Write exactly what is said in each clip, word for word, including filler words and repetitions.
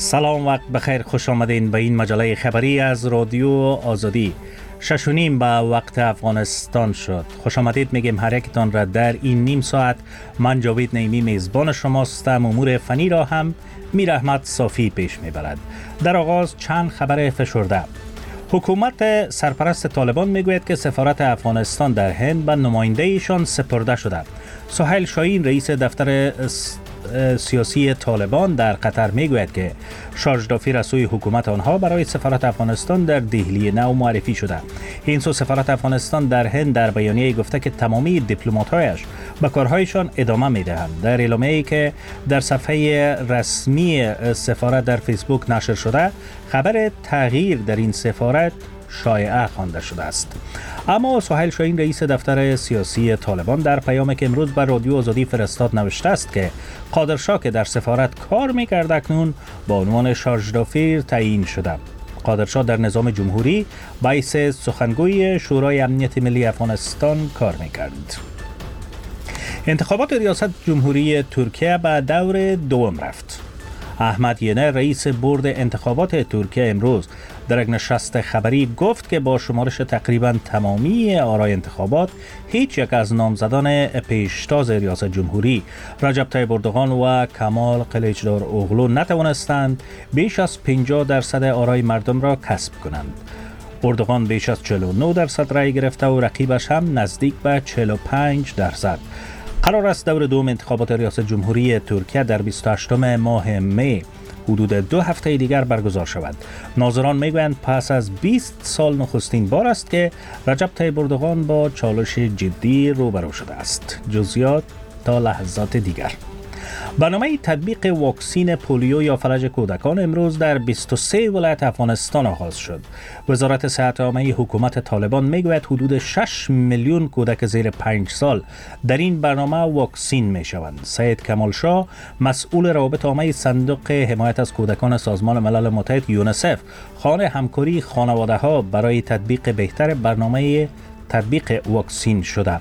سلام، وقت بخیر، خوش آمدین به این مجله خبری از رادیو آزادی. شش و نیم به وقت افغانستان شد. خوش آمدید میگیم هر یکتان را در این نیم ساعت. من جاوید نعیمی میزبان شماستم. امور فنی را هم میر احمد صافی پیش میبرد. در آغاز چند خبر فشرده. حکومت سرپرست طالبان میگوید که سفارت افغانستان در هند به نماینده ایشان سپرده شده. سهیل شاهین رئیس دفتر سیاسی طالبان در قطر میگوید که شارژ دافیر از سوی حکومت آنها برای سفارت افغانستان در دهلی نو معرفی شده. این سو سفارت افغانستان در هند در بیانیه گفته که تمامی دیپلمات‌هایش به کارهایشان ادامه میدهند. در اعلامیه‌ای که در صفحه رسمی سفارت در فیسبوک نشر شده، خبر تغییر در این سفارت شایعه خوانده شده است. اما سهیل شاهین رئیس دفتر سیاسی طالبان در پیامی که امروز بر رادیو آزادی فرستاد نوشته است که قادرشاه که در سفارت کار می‌کرد اکنون با عنوان شارژ دافیر تعیین شده. قادرشاه در نظام جمهوری باعث سخنگوی شورای امنیت ملی افغانستان کار می‌کرد. انتخابات ریاست جمهوری ترکیه به دور دوم رفت. احمد ینه رئیس بورد انتخابات ترکیه امروز در یک نشست خبری گفت که با شمارش تقریبا تمامی آرای انتخابات هیچ یک از نامزدان پیشتاز ریاست جمهوری رجب طیب اردوغان و کمال قلیچدار اوغلو نتوانستند بیش از پنجاه درصد آرای مردم را کسب کنند. اردوغان بیش از چهل و نه درصد رای گرفته و رقیبش هم نزدیک به چهل و پنج درصد. قرار است دور دوم انتخابات ریاست جمهوری ترکیه در بیست و هشتم ماه می حدود دو هفته دیگر برگزار شود. ناظران میگویند پس از بیست سال نخستین بار است که رجب طیب اردوغان با چالش جدی روبرو شده است. جزئیات تا لحظات دیگر. برنامه تطبیق واکسین پولیو یا فلج کودکان امروز در بیست و سه ولایت افغانستان آغاز شد. وزارت صحت عامه حکومت طالبان میگوید حدود شش میلیون کودک زیر پنج سال در این برنامه واکسین میشوند. سید کمال شاه مسئول روابط عامه صندوق حمایت از کودکان سازمان ملل متحد یونیسف خواهان همکاری خانواده ها برای تطبیق بهتر برنامه تطبیق واکسین شده.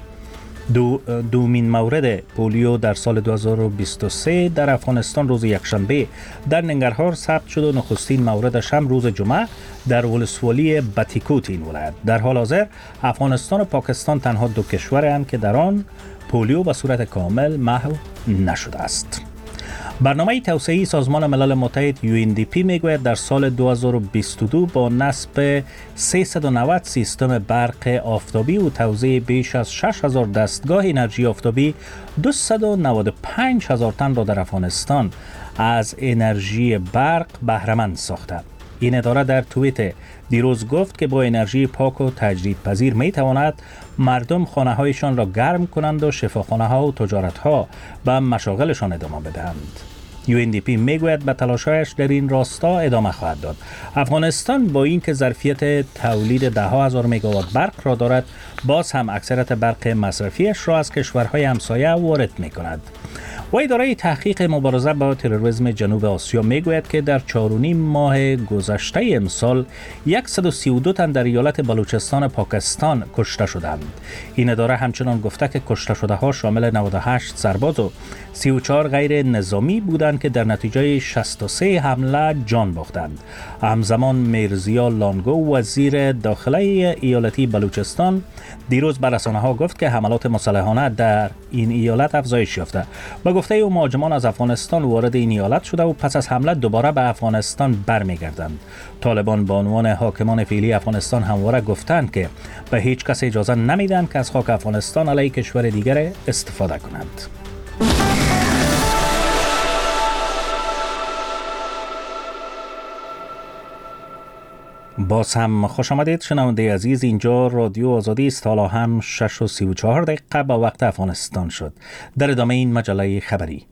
دو دومین مورد پولیو در سال دو هزار و بیست و سه در افغانستان روز یکشنبه در ننگرهار ثبت شد و نخستین موردش هم روز جمعه در ولسوالی بتیکوت این ولایت. در حال حاضر افغانستان و پاکستان تنها دو کشورند که در آن پولیو به صورت کامل محو نشده است. برنامه توسعه‌ای سازمان ملل متحد یو ان دی پی میگوید در سال دو هزار و بیست و دو با نصب سیصد و نود سیستم برق آفتابی و توزیع بیش از شش هزار دستگاه انرژی آفتابی دویست و نود و پنج هزار تن را در افغانستان از انرژی برق بهره‌مند ساخته. این اداره در توییت دیروز گفت که با انرژی پاک و تجدیدپذیر می تواند مردم خانه هایشان را گرم کنند و شفاخانه ها و تجارت ها به مشاغلشان ادامه بدهند. یو ان دی پی میگوید به تلاش‌هایش در این راستا ادامه خواهد داد. افغانستان با اینکه ظرفیت تولید ده ها هزار مگاوات برق را دارد، باز هم اکثریت برق مصرفیش را از کشورهای همسایه وارد می‌کند. و اداره تحقیق مبارزه با تروریسم جنوب آسیا میگوید که در چهار و نیم ماه گذشته امسال صد و سی و دو تن در ایالت بلوچستان پاکستان کشته شدند. این اداره همچنان گفته که کشته شده ها شامل نود و هشت سرباز و سی و چهار غیر نظامی بودند که در نتیجه شصت و سه حمله جان باختند. همزمان میرزیا لانگو وزیر داخله ایالتی بلوچستان دیروز به رسانه‌ها گفت که حملات مسلحانه در این ایالت افزایش یافته. با گفته او مهاجمان از افغانستان وارد این ایالت شده و پس از حمله دوباره به افغانستان برمیگردند. طالبان به عنوان حاکمان فعلی افغانستان همواره گفتند که به هیچ کس اجازه نمیدن که از خاک افغانستان علیه کشور دیگر استفاده کنند. باز هم خوش آمدید شنونده عزیز. اینجا رادیو آزادی است. حالا هم شش و سی و چهار دقیقه به وقت افغانستان شد. در ادامه این مجله خبری.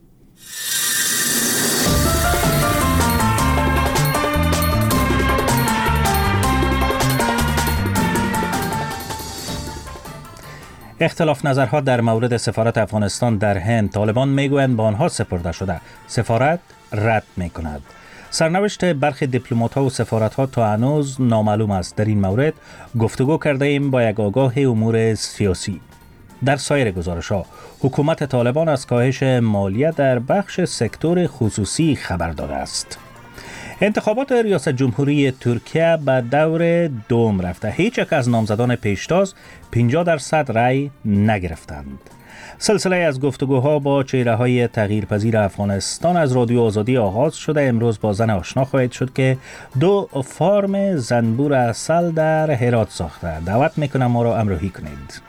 اختلاف نظرها در مورد سفارت افغانستان در هند. طالبان میگویند به آنها سپرده شده. سفارت رد میکند. سرنوشت برخی دیپلمات‌ها و سفارت‌ها تا هنوز نامعلوم است. در این مورد گفتگو کرده ایم با یک آگاه امور سیاسی. در سایر گزارش‌ها حکومت طالبان از کاهش مالیه در بخش سکتور خصوصی خبر داده است. انتخابات ریاست جمهوری ترکیه به دور دوم رفته. هیچ یک از نامزدان پیشتاز پنجاه درصد رای نگرفتند. سلسله از گفتگوها با چهره‌های تغییرپذیر افغانستان از رادیو آزادی آغاز شده. امروز با زن آشنا خواهید شد که دو فارم زنبور عسل در هرات ساخته. دعوت میکنم ما را همراهی کنید.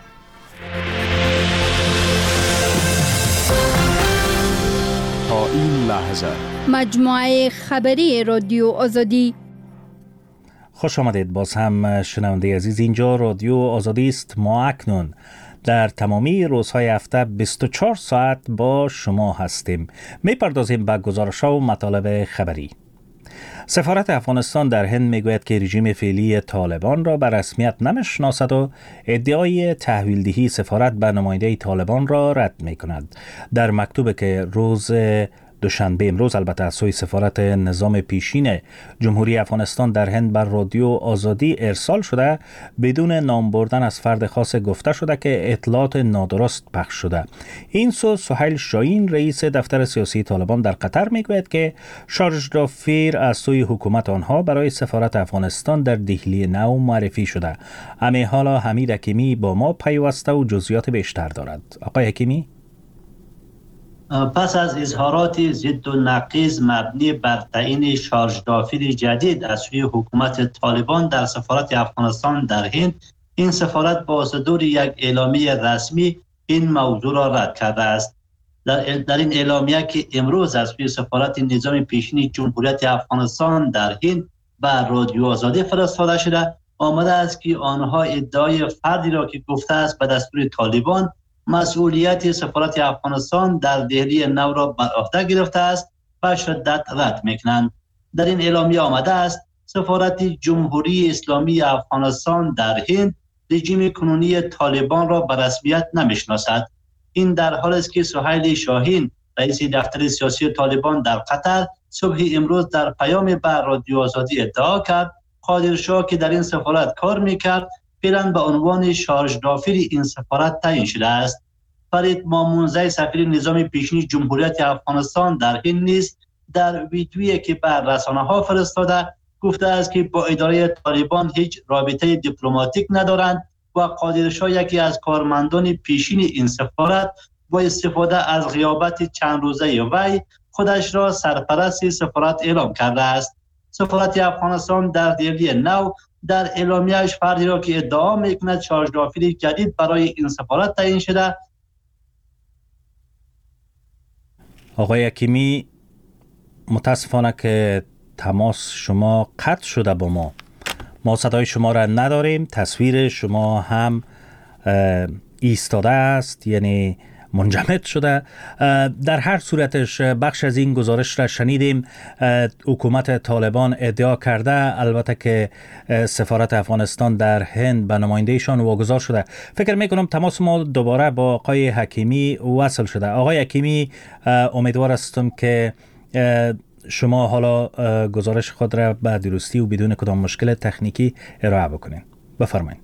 تا این لحظه مجموعه خبری رادیو آزادی. خوش آمدید. باز هم شنونده عزیز، اینجا رادیو آزادی است. ما اکنون در تمامی روزهای هفته بیست و چهار ساعت با شما هستیم. میپردازیم به گزارش‌ها و مطالب خبری. سفارت افغانستان در هند میگوید که رژیم فعلی طالبان را به رسمیت نمیشناسد و ادعای تحویل دهی سفارت به نماینده طالبان را رد میکند. در مکتوبی که روز دوشنبه امروز البته از سوی سفارت نظام پیشین جمهوری افغانستان در هند بر رادیو آزادی ارسال شده، بدون نام بردن از فرد خاص گفته شده که اطلاعات نادرست پخش شده. این سو سهیل شاهین رئیس دفتر سیاسی طالبان در قطر میگوید که شارژ دافیر از سوی حکومت آنها برای سفارت افغانستان در دهلی نو معرفی شده. امی حالا حمید حکیمی با ما پیوسته و جزئیات بیشتر دارد. آقای حکیمی، پس از اظهارات ضد و نقیض مبنی بر تعیین شارژ دافیر جدید از سوی حکومت طالبان در سفارت افغانستان در هند، این سفارت با صدور یک اعلامیه رسمی این موضوع را رد کرده است. در, در این اعلامیه که امروز از سوی سفارت نظام پیشین جمهوریت افغانستان در هند به رادیو آزادی فرستاده شده، آمده است که آنها ادعای فردی را که گفته است به دستور طالبان مسئولیت سفارت افغانستان در دهلی نو را بر عهده گرفته است و شدت رد میکنند. در این اعلامیه آمده است سفارت جمهوری اسلامی افغانستان در هند رژیم کنونی طالبان را به رسمیت نمیشناسد. این در حالی است که سهیل شاهین رئیس دفتر سیاسی طالبان در قطر صبح امروز در پیام به رادیو آزادی ادعا کرد قادرشاه که در این سفارت کار میکرد فعلا به عنوان شارژ دافیر این سفارت تعیین شده است. فرید مامونزی سفیر نظام پیشین جمهوریت افغانستان در هند نیز در ویدیویی که بر رسانه‌ها فرستاده گفته است که با اداره طالبان هیچ رابطه دیپلماتیک ندارند و قادرشاه یکی از کارمندان پیشین این سفارت با استفاده از غیابت چند روزه وی خودش را سرپرست سفارت اعلام کرده است. سفارت افغانستان در دهلی نو در اعلامیه‌اش فردی را که ادعا میکند شارژ دافیر جدید برای این سفارت تعیین شده. آقای حکیمی، متاسفانه که تماس شما قطع شده با ما. ما صدای شما را نداریم، تصویر شما هم ایستاده است، یعنی منجمد شده. در هر صورتش بخش از این گزارش را شنیدیم. حکومت طالبان ادعا کرده البته که سفارت افغانستان در هند به نمایندهشان واگذار شده. فکر میکنم تماس ما دوباره با آقای حکیمی وصل شده. آقای حکیمی، امیدوار هستم که شما حالا گزارش خود را به درستی و بدون کدام مشکل تکنیکی ارائه بکنین. بفرمایید.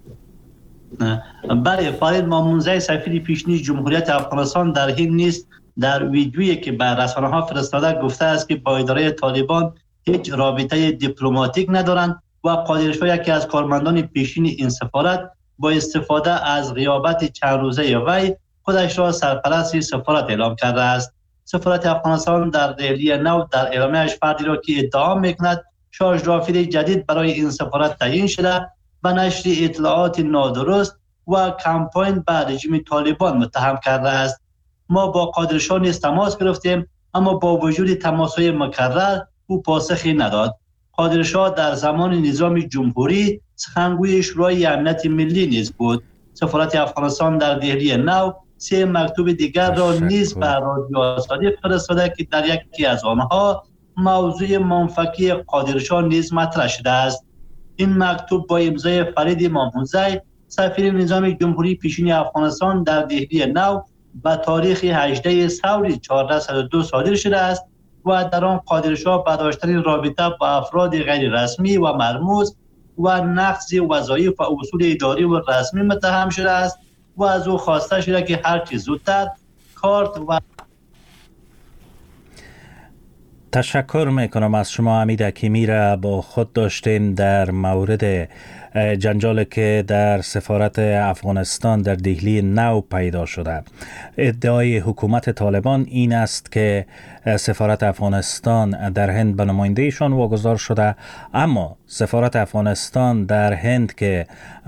بله، فرید مامونزی سفیر پیشین جمهوریت افغانستان در هند نیست در ویدیویی که به رسانه‌ها فرستاده گفته است که با اداره طالبان هیچ رابطه دیپلماتیک ندارند و قادرشاه یکی از کارمندان پیشین این سفارت با استفاده از غیابت چند روزه وی خودش را سرپرست سفارت اعلام کرده است. سفارت افغانستان در دهلی نو در اعلامیه‌اش فردی را که ادعا میکند شارژ دافیر جدید برای این سفارت تعیین شده به نشر اطلاعات نادرست و کمپاین به رژیم طالبان متهم کرده است. ما با قادرشاه نیز تماس گرفتیم، اما با وجود تماس‌های مکرر او پاسخی نداد. قادرشاه در زمان نظام جمهوری سخنگوی شورای امنیت ملی نیز بود. سفارت افغانستان در دهلی نو سه مکتوب دیگر را نیز به رادیو آزادی فرستاده که در یکی از آنها موضوع منفکی قادرشاه نیز مطرح شده است. این مکتوب با امضای فرید مامونزی سفیر نظام جمهوری پیشین افغانستان در دهلی نو به تاریخ هجدهم ثور چهارده صد و دو صادر شده است و در آن قادرشاه به داشتن رابطه با افراد غیر رسمی و مرموز و نقض وظایف و اصول اداری و رسمی متهم شده است و از او خواسته شده که هر چه زودتر کارت و تشکر میکنم از شما. حمید حکیمی را با خود داشتیم در مورد جنجالی که در سفارت افغانستان در دهلی نو پیدا شده. ادعای حکومت طالبان این است که سفارت افغانستان در هند به نمایندهشان واگذار شده، اما سفارت افغانستان در هند که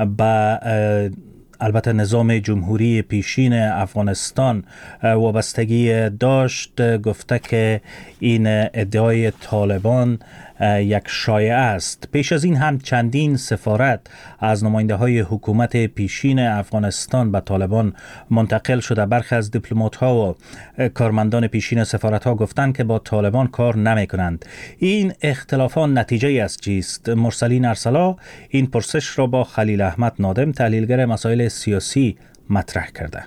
به البته نظام جمهوری پیشین افغانستان وابستگی داشت، گفته که این ادعای طالبان یک شایعه است. پیش از این هم چندین سفارت از نماینده های حکومت پیشین افغانستان به طالبان منتقل شده. برخی از دیپلمات ها و کارمندان پیشین سفارت ها گفتند که با طالبان کار نمی کنند. این اختلافات نتیجه از چیست؟ مرسلین ارسلا این پرسش را با خلیل احمد نادم، تحلیلگر مسائل سیاسی، مطرح کرده.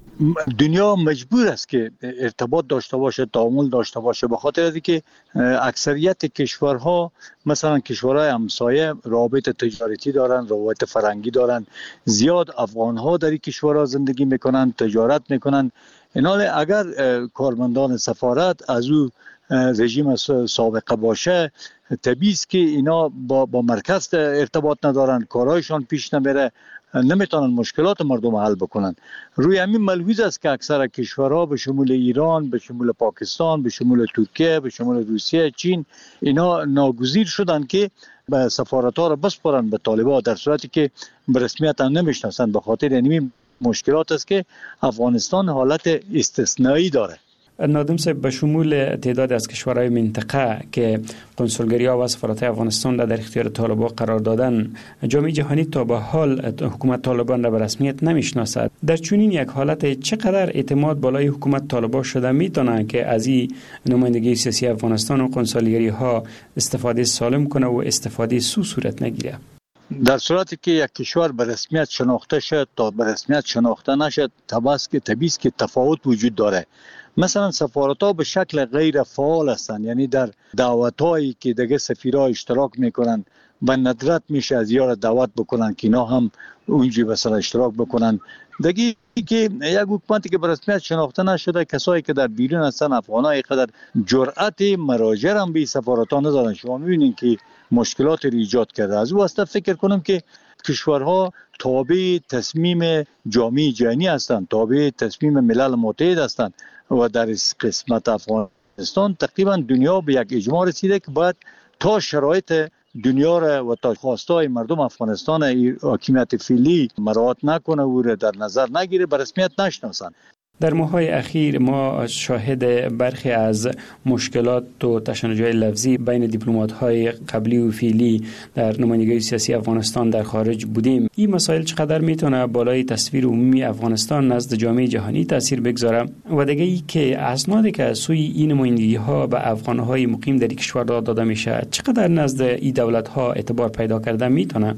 دنیا مجبور است که ارتباط داشته باشه، تعامل داشته باشه، به خاطر از اینکه اکثریت کشورها مثلا کشورهای همسایه روابط تجارتی دارن، روابط فرهنگی دارن، زیاد افغانها در این کشورها زندگی میکنن، تجارت میکنن. اینال اگر کارمندان سفارت از او رژیم سابقه باشه، طبیعی است که اینا با, با مرکز ارتباط ندارن، کارهایشان پیش نمیره، نمیتونن مشکلات مردم حل بکنن. روی همین ملحوظ است که اکثر کشورها به شمول ایران، به شمول پاکستان، به شمول ترکیه، به شمول روسیه، چین، اینا ناگزیر شدن که به سفارت‌ها را بسپارن به طالبان، در صورتی که به رسمیت هم نمیشناسن. به خاطر همین مشکلات است که افغانستان حالت استثنایی داره. نادم صاحب، به شمول تعداد از کشورهای منطقه که کنسولگری‌ها و سفارت‌های افغانستان را در اختیار طالبان قرار دادن، جامعه جهانی تا به حال حکومت طالبان را به رسمیت نمیشناسد. در چنین یک حالت چقدر اعتماد بالای حکومت طالبان شده میتونه که از این نمایندگی سیاسی افغانستان و کنسولگری‌ها استفاده سالم کنه و استفاده سو صورت نگیره؟ در صورتی که یک کشور به رسمیت شناخته شد تا به رسمیت شناخته نشد، طبیعی است که تفاوت وجود داره. مثلا سفارت‌ها به شکل غیر فعال هستند، یعنی در دعوت‌هایی که دیگه سفیرها اشتراک میکنن به ندرت میشه از یار دعوت بکنن که اینا هم اونجا مثلا اشتراک بکنن. دیگه که یک حکومتی که به رسمیت شناخته نشده، کسایی که در بیرون هستن، افغان‌ها قدر جرأت مراجعه هم به سفارت‌ها ندارن. شما می‌بینید که مشکلات رو ایجاد کرده. از او واسطه فکر کنم که کشورها تابع تصمیم جامعه جهانی هستند، تابع تصمیم ملل متحد هستند و در قسمت افغانستان تقریبا دنیا به یک اجماع رسیده که باید تا شرایط دنیا را و تا خواستای مردم افغانستان حاکمیت فعلی مراعات نکنه و را در نظر نگیره، به رسمیت نشناسند. در ماه‌های اخیر ما شاهد برخی از مشکلات و تشنج‌های لفظی بین دیپلمات‌های قبلی و فعلی در نمایندگی سیاسی افغانستان در خارج بودیم. این مسائل چقدر میتونه بالای تصویر عمومی افغانستان نزد جامعه جهانی تاثیر بگذاره و دیگه ای که اسنادی که از سوی این نمایندگی‌ها به افغان‌های مقیم در کشور داده میشه چقدر نزد این دولت‌ها اعتبار پیدا کرده میتونه؟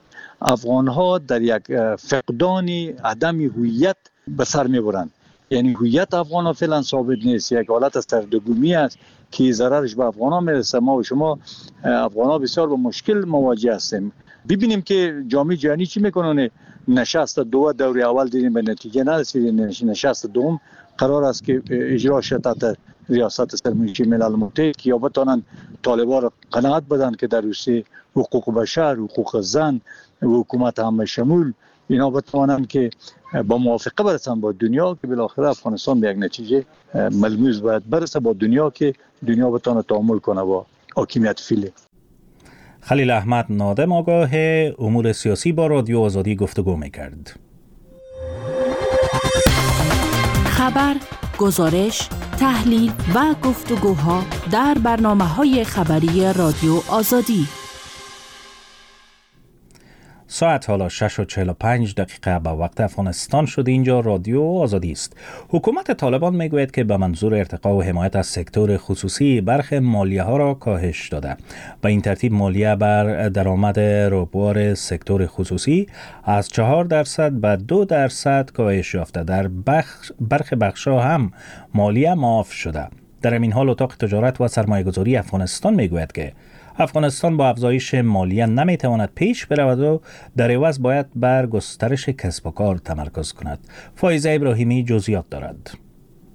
افغان‌ها در یک فقدان عدم هویت به سر میبرند. یعنی هویت افغان فعلا ثابت نیست، یک حالت از سردرگمی است که ضررش به افغان ها میرسه. ما و شما افغان ها بسیار با مشکل مواجه هستیم. ببینیم که جامعه جهانی چی میکنه. نشست دو دوره اول دیدیم به نتیجه نرسید، نشست دوم قرار است که اجرا شد تحت ریاست سرمنشی ملل متحد که یا بتانن طالبان را قناعت بدن که در حوزه حقوق بشر، حقوق زن و حکومت همه شمول اینا بتوانند که با موافقه برسن با دنیا که بالاخره افغانستان به یک نتیجه ملموس باید برسه با دنیا که دنیا بتونه تعامل کنه با حاکمیت فعلی. خلیل احمد نادم، آگاه امور سیاسی، با رادیو آزادی گفتگو میکرد. خبر، گزارش، تحلیل و گفتگوها در برنامه‌های خبری رادیو آزادی. ساعت حالا شش و چهل و پنج دقیقه به وقت افغانستان شده. اینجا رادیو آزادی است. حکومت طالبان میگوید که به منظور ارتقا و حمایت از سکتور خصوصی برخی مالیه ها را کاهش داده. به این ترتیب مالیه بر درآمد ربوار سکتور خصوصی از چهار درصد به دو درصد کاهش یافته. در بخش برخی بخش‌ها هم مالیه معاف شده. در این حال اتاق تجارت و سرمایه‌گذاری افغانستان میگوید که افغانستان با افزایش مالیه نمیتواند پیش برود و در عوض باید بر گسترش کسب و کار تمرکز کند. فایزه ابراهیمی جزئیات دارد.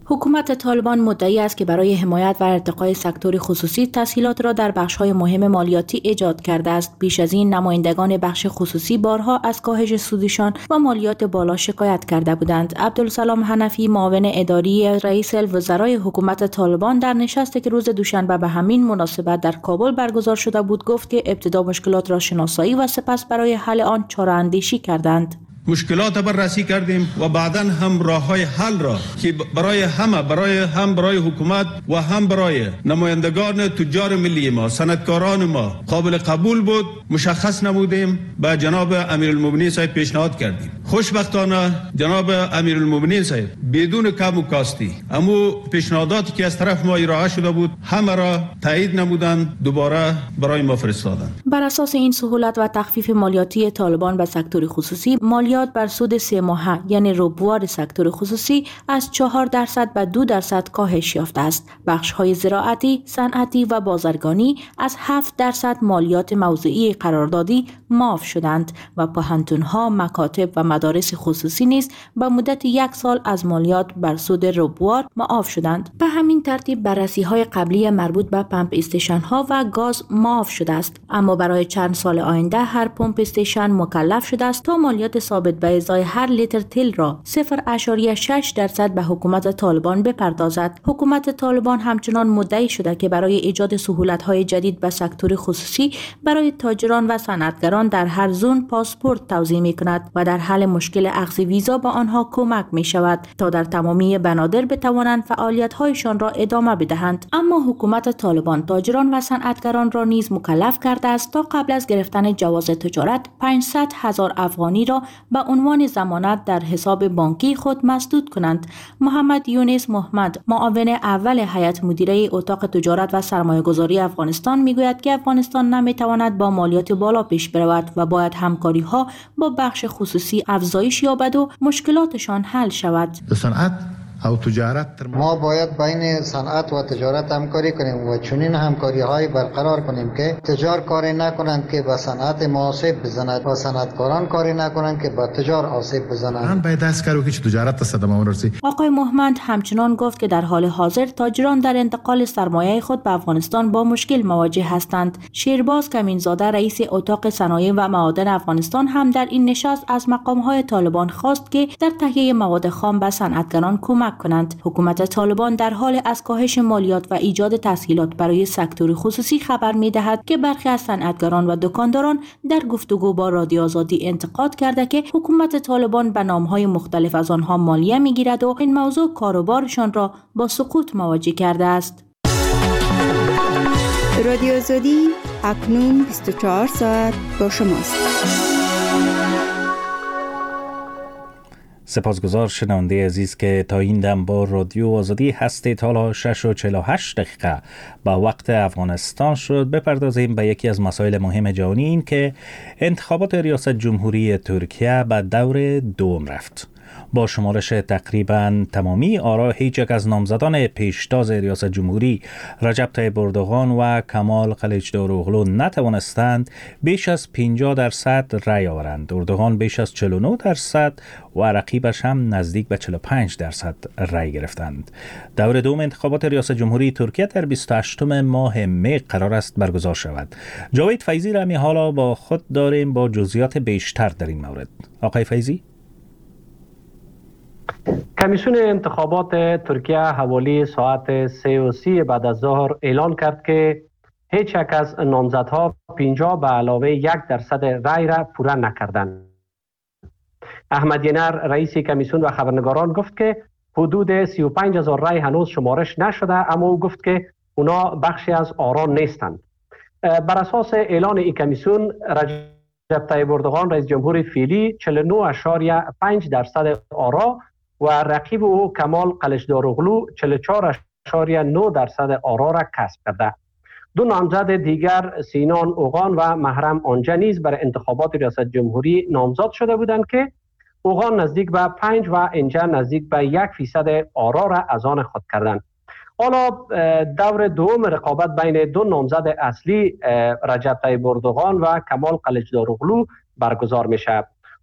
حکومت طالبان مدعی است که برای حمایت و ارتقای سکتور خصوصی تسهیلات را در بخش‌های مهم مالیاتی ایجاد کرده است. بیش از این نمایندگان بخش خصوصی بارها از کاهش سودشان و مالیات بالا شکایت کرده بودند. عبدالسلام حنفی، معاون اداری رئیس الوزرای حکومت طالبان، در نشستی که روز دوشنبه به همین مناسبت در کابل برگزار شده بود گفت که ابتدا مشکلات را شناسایی و سپس برای حل آن چاره‌اندیشی کردند. مشکلات بررسی کردیم و بعداً هم راه‌های حل را که برای همه، برای هم برای حکومت و هم برای نمایندگان تجار ملی ما، صنعتکاران ما قابل قبول بود مشخص نمودیم، به جناب امیرالمومنین صاحب پیشنهاد کردیم. خوشبختانه جناب امیرالمومنین صاحب بدون کم و کاستی اما پیشنهاداتی که از طرف ما ارائه شده بود همه را تایید نمودند، دوباره برای ما فرستادند. بر اساس این سهولت و تخفیف مالیاتی طالبان به سکتور خصوصی، مالیات بر سود سه ماهه یعنی ربوار سکتور خصوصی از چهار درصد به دو درصد کاهش یافته است. بخش‌های زراعتی، صنعتی و بازرگانی از هفت درصد مالیات موضعی قراردادی معاف شدند و پوهنتون‌ها، مکاتب و مدارس خصوصی نیز به مدت یک سال از مالیات بر سود ربوار معاف شدند. به همین ترتیب بررسی‌های قبلی مربوط به پمپ استیشن‌ها و گاز معاف شده است، اما برای چند سال آینده هر پمپ استیشن مکلف شده است تا مالیات ثابت به ازای هر لیتر تیل را صفر ممیز شش درصد به حکومت طالبان بپردازد. حکومت طالبان همچنان مدعی شده که برای ایجاد سهولت‌های جدید به سکتور خصوصی برای تاجران و صنعتگران در هر زون پاسپورت توزیع می‌کند و در حل مشکل اخذ ویزا به آنها کمک می‌شود تا در تمامی بنادر بتوانند فعالیت‌هایشان را ادامه بدهند. اما حکومت طالبان تاجران و صنعتگران را نیز مکلف کرده است تا قبل از گرفتن جواز تجارت پانصد هزار افغانی را به عنوان ضمانت در حساب بانکی خود مسدود کنند. محمد یونس محمد، معاون اول هیئت مدیره اتاق تجارت و سرمایه‌گذاری افغانستان، میگوید که افغانستان نمیتواند با مالیات بالا پیش برود و باید همکاری‌ها با بخش خصوصی افزایش یابد و مشکلاتشان حل شود. صنعت او تجارت ما باید بین صنعت و تجارت همکاری کنیم و چنین همکاری های برقرار کنیم که تجار کاری نکنند که به صنعت ما آسیب بزند و صنعتکاران کاری نکنند که به تجار آسیب بزنند. من باید دست کارو که تجارت صدمه ورسی. آقای محمد همچنان گفت که در حال حاضر تاجران در انتقال سرمایه خود به افغانستان با مشکل مواجه هستند. شیرباز کمینزاده، رئیس اتاق صنایع و معادن افغانستان، هم در این نشست از مقام‌های طالبان خواست که در تهیه مواد خام به صنعتگران کمک کنند. حکومت طالبان در حال از کاهش مالیات و ایجاد تسهیلات برای سکتور خصوصی خبر می‌دهد که برخی از صنعتگران و دکانداران در گفتگو با رادیو آزادی انتقاد کرده که حکومت طالبان به نام‌های مختلف از آنها مالیه می‌گیرد و این موضوع کاروبارشان را با سقوط مواجه کرده است. رادیو آزادی اکنون بیست و چهار ساعت با شماست. سپاسگزار شنونده عزیز که تا این دم با رادیو آزادی هستید. حالا شش و چهل و هشت دقیقه با وقت افغانستان شد. بپردازیم به یکی از مسائل مهم جهانی، این که انتخابات ریاست جمهوری ترکیه به دور دوم رفت. با شمارش تقریبا تمامی آرا، هیچ یک از نامزدان پیشتاز ریاست جمهوری رجب طیب اردوغان و کمال قلیچداروغلو نتوانستند بیش از پنجاه درصد رای آورند. اردوغان بیش از چهل و نه درصد و رقیبش هم نزدیک به چهل و پنج درصد رای گرفتند. دور دوم انتخابات ریاست جمهوری ترکیه در بیست و هشتم ماه می قرار است برگزار شود. جاوید فیضی را می حالا با خود داریم با جزئیات بیشتر در این مورد. آقای فیضی؟ کمیسیون انتخابات ترکیه حوالی ساعت سه و سی بعد از ظهر اعلان کرد که هیچ یک از نامزدها پنجاه به علاوه یک درصد رای را پوره نکردند. احمد ینر، رئیس کمیسیون و خبرنگاران، گفت که حدود سی و پنج هزار رای هنوز شمارش نشده، اما او گفت که اونا بخشی از آرا نیستند. بر اساس اعلان این کمیسیون، رجب طیب اردوغان رئیس جمهور فعلی چهل و نه اشاریه پنج درصد آرا و رقیب او کمال قلیچداروغلو چهل و چهار اشاریه نه درصد آرا را کسب کرده. دو نامزد دیگر، سینان اوغان و محرم آنجا، نیز برای انتخابات ریاست جمهوری نامزد شده بودند که اوغان نزدیک به پنج و اینجا نزدیک به یک فیصد آرا را از آن خود کردند. حالا دور دوم رقابت بین دو نامزد اصلی رجب طیب اردوغان و کمال قلیچداروغلو برگزار میشه.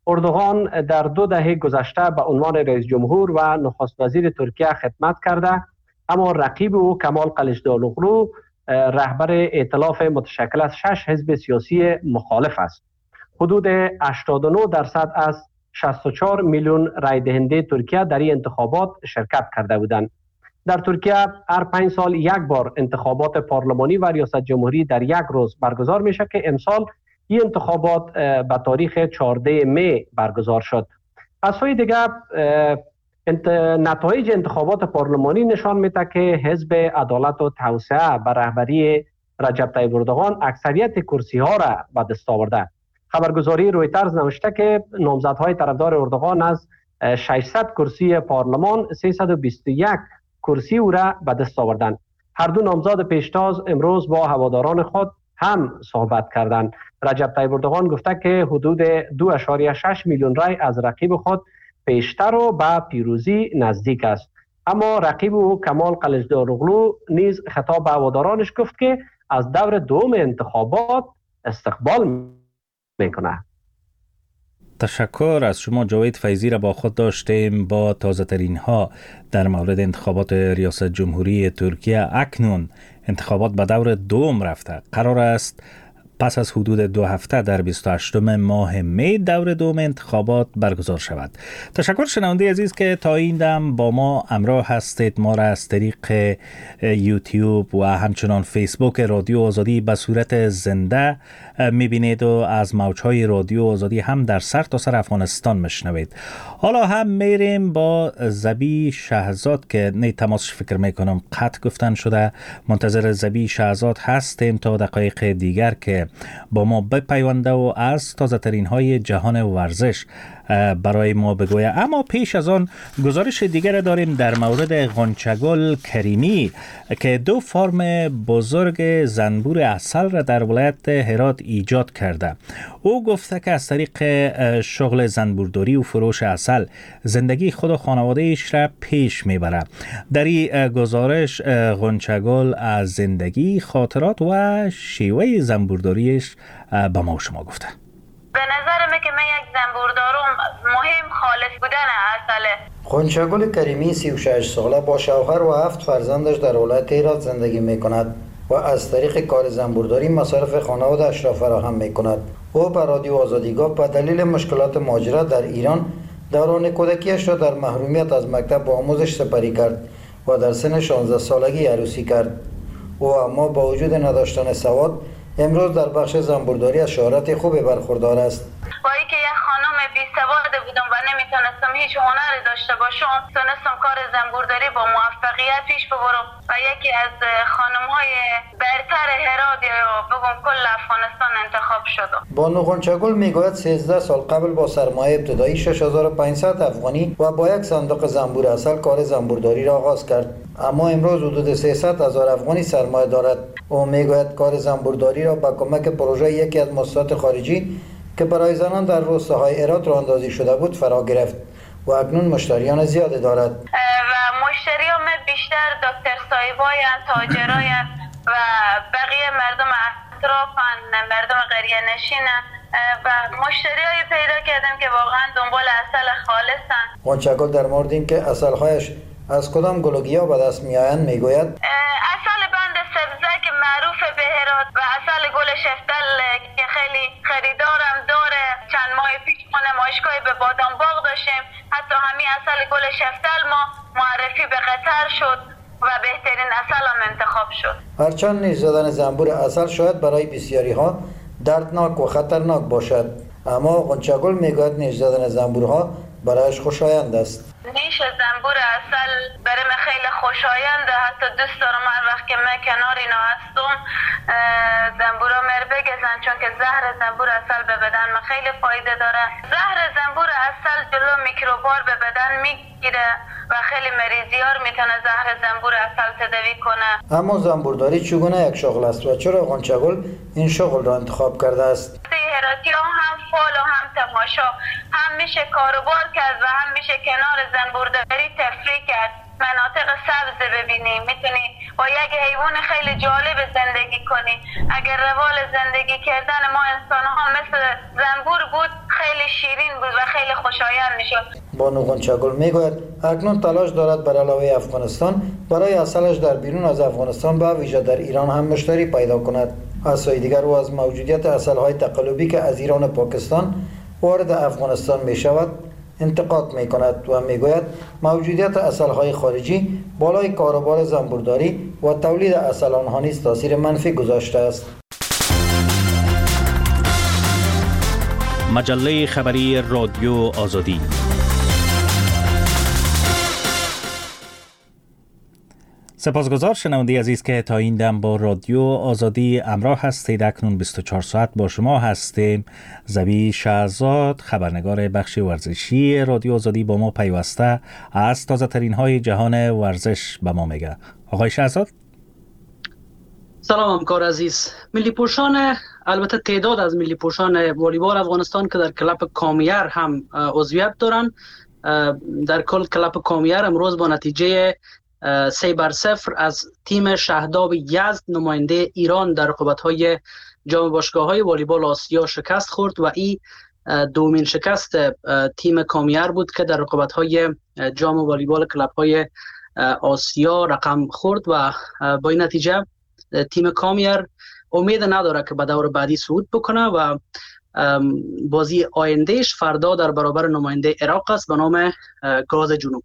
اردوغان در دو دهه گذشته به عنوان رئیس جمهور و نخست وزیر ترکیه خدمت کرده، اما رقیب او کمال کلیچدارلوغلو رهبر ائتلاف متشکل از شش حزب سیاسی مخالف است. حدود هشتاد و نه درصد از شصت و چهار میلیون رای دهنده ترکیه در این انتخابات شرکت کرده بودند. در ترکیه هر پنج سال یک بار انتخابات پارلمانی و ریاست جمهوری در یک روز برگزار میشه که امسال این انتخابات به تاریخ چهاردهم می برگزار شد. از سوی دیگر انت... نتایج انتخابات پارلمانی نشان میده که حزب عدالت و توسعه به رهبری رجب طیب اردوغان اکثریت کرسی ها را به دست آورده. خبرگزاری رویترز نوشته که نامزدهای طرفدار اردوغان از ششصد کرسی پارلمان سیصد و بیست و یک کرسی او را به دست آوردند. هر دو نامزد پیشتاز امروز با هواداران خود هم صحبت کردند. رجب طیب اردوغان گفته که حدود دو اشاریه شش میلیون رای از رقیب خود پیشتر و به پیروزی نزدیک است. اما رقیب او کمال کلیچدارلوغلو نیز خطاب به هوادارانش گفت که از دور دوم انتخابات استقبال میکنه. تشکر از شما جاوید فیضی را با خود داشتیم با تازه ترین ها در مورد انتخابات ریاست جمهوری ترکیه. اکنون انتخابات به دور دوم رفته. قرار است پس از حدود دو هفته در بیست و هشتم ماه می دور دوم انتخابات برگزار شود. تشکر شنونده عزیز که تا این دم با ما همراه هستید. ما را از طریق یوتیوب و همچنان فیسبوک رادیو آزادی به صورت زنده میبینید و از موجهای رادیو آزادی هم در سر تا سر افغانستان میشنوید. حالا هم میریم با زبی شهزاد که نه تماس فکر میکنم قطع گفتن شده. منتظر زبی شهزاد هستیم تا دقایق دیگر که با ما بپیونده و از تازه ترین های جهان ورزش برای ما بگوید. اما پیش از آن گزارش دیگر داریم در مورد غنچه‌گل کریمی که دو فارم بزرگ زنبور عسل را در ولایت هرات ایجاد کرده. او گفته که از طریق شغل زنبورداری و فروش عسل زندگی خود و خانواده‌اش را پیش میبره. در این گزارش غنچه‌گل از زندگی، خاطرات و شیوه زنبورداریش به ما و شما گفته. به نظر من که من یک زنبوردارم مهم خالص بودن عسله. غنچه‌گل کریمی سی و شش ساله با شوهر و هفت فرزندش در ولایت هرات زندگی می کند و از طریق کار زنبورداری مصارف خانواده‌اش را فراهم می کند. او به رادیو آزادی گفت به دلیل مشکلات مهاجرت در ایران دوران کودکیش را در محرومیت از مکتب و آموزش سپری کرد و در سن شانزده سالگی عروسی کرد. او اما با وجود نداشتن سواد امروز در بخش زنبورداری از شهرت خوبی برخوردار است. با اینکه یک خانم بی سواد بودم و نمیتونستم هیچ هنری داشته باشم، تونستم کار زنبورداری با موفقیت پیش ببرم و یکی از خانم های برتر هرات یا بگم کل افغانستان انتخاب شدم. بانو غنچه‌گل میگوید سیزده سال قبل با سرمایه ابتدایی شش هزار و پانصد افغانی و با یک صندوق زنبور عسل کار زنبورداری را آغاز کرد، اما امروز حدود سیصد هزار افغانی سرمایه دارد. او میگوید کار زنبورداری را با کمک پروژه یکی از مؤسسات خارجی که برای زنان در روستاهای هرات راه اندازی شده بود فرا گرفت و اکنون مشتریان زیادی دارد. و مشتریان بیشتر دکتر صاحبایان، تاجرایان و بقیه مردم اطرافن، مردم قریه نشینن و مشتریای پیدا کردم که واقعا دنبال عسل خالصن. غنچه‌گل در مورد اینکه عسل‌هایش از کدام گلوگیا به دست میآیند میگوید عسل بند سبزه که معروف به هرات و عسل گل شفتل که خیلی خریدارم داره. چند ماه پیش ما نمایشگاه به بادام باغ داشتیم، حتی همین عسل گل شفتل ما معرفی به قطر شد و بهترین عسل هم انتخاب شد. هرچند نیش زدن زنبور عسل شاید برای بسیاری ها دردناک و خطرناک باشد، اما غنچه‌گل میگوید نیش زدن زنبورها برایش خوشایند است. نیش زنبور عسل برای من خیلی خوشایند، حتی دوست دارم هر وقت که من کنار اینا هستم زنبورا مر بگزن، چون که زهر زنبور عسل به بدن من خیلی فایده داره. زهر زنبور عسل جلو میکروبار به بدن میگیره و خیلی مریضیار میتونه زهر زنبور عسل تداوی کنه. اما زنبورداری چگونه یک شغل است و چرا غنچه‌گل این شغل را انتخاب کرده است؟ هراتی ها هم فال و هم تماشا، هم میشه کاروبار کرد و هم میشه کنار زنبورداری تفریح کرد. مناطق سبز ببینی، میتونی با یک حیوان خیلی جالب زندگی کنی. اگر روال زندگی کردن ما انسان ها مثل زنبور بود خیلی شیرین بود و خیلی خوشایند میشد. بانو غنچه‌گل میگوید اکنون تلاش دارد بر علاوه افغانستان برای اصلش در بیرون از افغانستان به ویژه در ایران هم مشتری پیدا کند. از سوی دیگر او از موجودیت اصل‌های تقلبی که از ایران و پاکستان وارد افغانستان می شود انتقاد می کند و می گوید موجودیت اصل‌های خارجی بالای کاروبار زنبورداری و تولید اصل آنها نیز تاثیر منفی گذاشته است. مجله خبری رادیو آزادی. سپاسگزار شنونده عزیز که تا این دم با رادیو آزادی همراه هستید. اکنون بیست و چهار ساعت با شما هستیم. زبی شهزاد خبرنگار بخش ورزشی رادیو آزادی با ما پیوسته از تازه ترین های جهان ورزش به ما میگه. آقای شهزاد سلام همکار عزیز. ملی پوشان، البته تعداد از ملی پوشان والیبال افغانستان که در کلاب کامیر هم عضویت دارن، در کل کلاب کامیر امروز با نتیجه سه بر صفر از تیم شهداب یزد نماینده ایران در رقابت‌های جام باشگاه‌های والیبال آسیا شکست خورد و این دومین شکست تیم کامیر بود که در رقابت‌های جام والیبال کلب‌های آسیا رقم خورد و با این نتیجه تیم کامیر امید نداره که به دور بعدی صعود بکنه و بازی آیندهش فردا در برابر نماینده عراق است به نام گاز جنوب.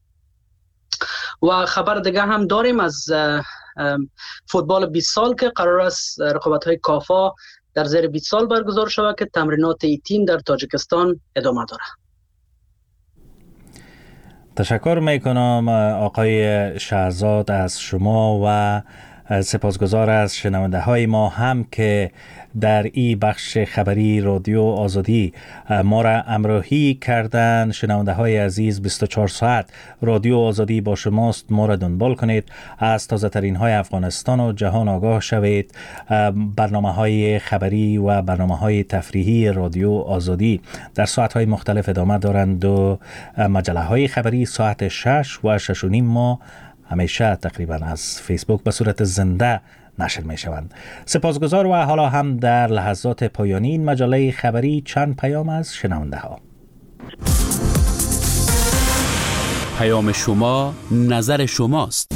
و خبر دیگه هم داریم از فوتبال بیست سال که قرار است رقابت‌های کافا در زیر بیست سال برگزار شود که تمرینات این تیم در تاجیکستان ادامه داره. تشکر میکنم آقای شهزاد از شما و سپاسگزار از شنونده های ما هم که در این بخش خبری رادیو آزادی ما را همراهی کردن. شنونده های عزیز، بیست و چهار ساعت رادیو آزادی با شماست. ما را دنبال کنید، از تازه ترین های افغانستان و جهان آگاه شوید. برنامه های خبری و برنامه های تفریحی رادیو آزادی در ساعت های مختلف ادامه دارند و مجله های خبری ساعت شش و شش و نیم ما همیشه تقریبا از فیسبوک به صورت زنده نشر می شوند. سپاسگزار و حالا هم در لحظات پایانی این مجله خبری چند پیام از شنونده ها. پیام شما نظر شماست.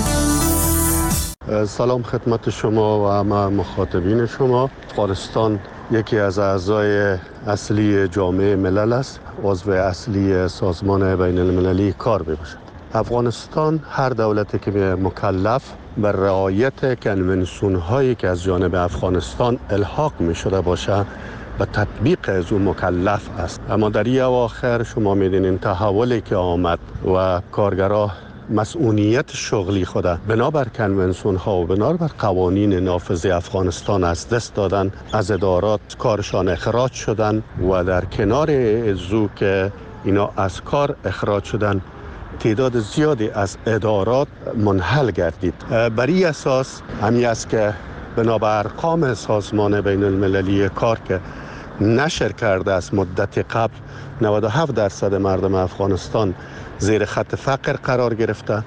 سلام خدمت شما و همه مخاطبین شما. افغانستان یکی از اعضای اصلی جامعه ملل است، عضو اصلی سازمان بین المللی کار میباشد. افغانستان هر دولتی که مکلف بر رعایت کنونسیون هایی که از جانب افغانستان الحاق می شده باشه به تطبیق از اون مکلف است. اما در این اواخر شما میدونین تحولی که آمد و کارگرها مسئولیت شغلی خود بنابر کنونسیون ها و بنابر قوانین نافذ افغانستان از دست دادن، از ادارات کارشان اخراج شدن و در کنار ازو که اینا از کار اخراج شدن تعداد زیادی از ادارات منحل گردید. بر این اساس همی است که بنابر ارقام سازمان بین المللی کار که نشر کرده است مدت قبل نود و هفت درصد مردم افغانستان زیر خط فقر قرار گرفته.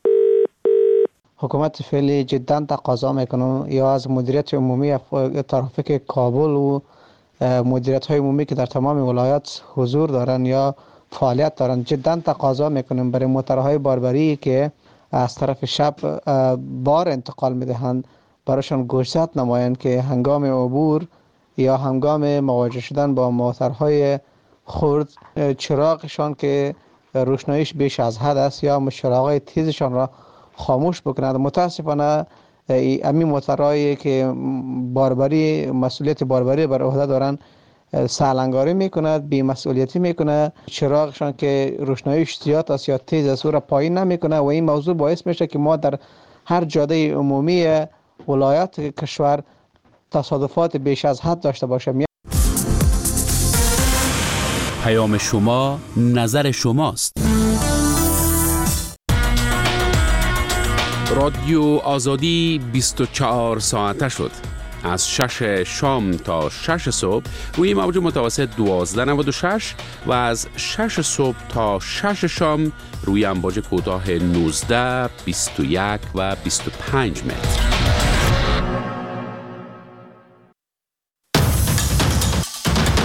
حکومت فعلی جدا تقاضا میکنه یا از مدیریت عمومی ترافیک کابل و مدیریت های عمومی که در تمام ولایات حضور دارن یا فعالیت دارن، جدا تقاضا میکنیم برای موترهای باربری که از طرف شب بار انتقال میدهند برایشان گوشزد نمایند که هنگام عبور یا هنگام مواجه شدن با موترهای خرد چراغشان که روشناییش بیش از حد است یا چراغهای تیزشان را خاموش بکنند. متاسفانه امی موترهایی که باربری مسئولیت باربری بر عهده دارند سالنگاری میکند، بی مسئولیتی میکنه، چراغشان که روشناییش زیاد است یا تیز است او را پایین نمیکنه و این موضوع باعث میشه که ما در هر جاده عمومی ولایات کشور تصادفات بیش از حد داشته باشیم. پیام شما نظر شماست. رادیو آزادی بیست و چهار ساعته شد. از شش شام تا شش صبح روی موج متوسط دوازده نود و شش و از شش صبح تا شش شام روی امواج کوتاه نوزده، بیست و یک و بیست و پنج متر.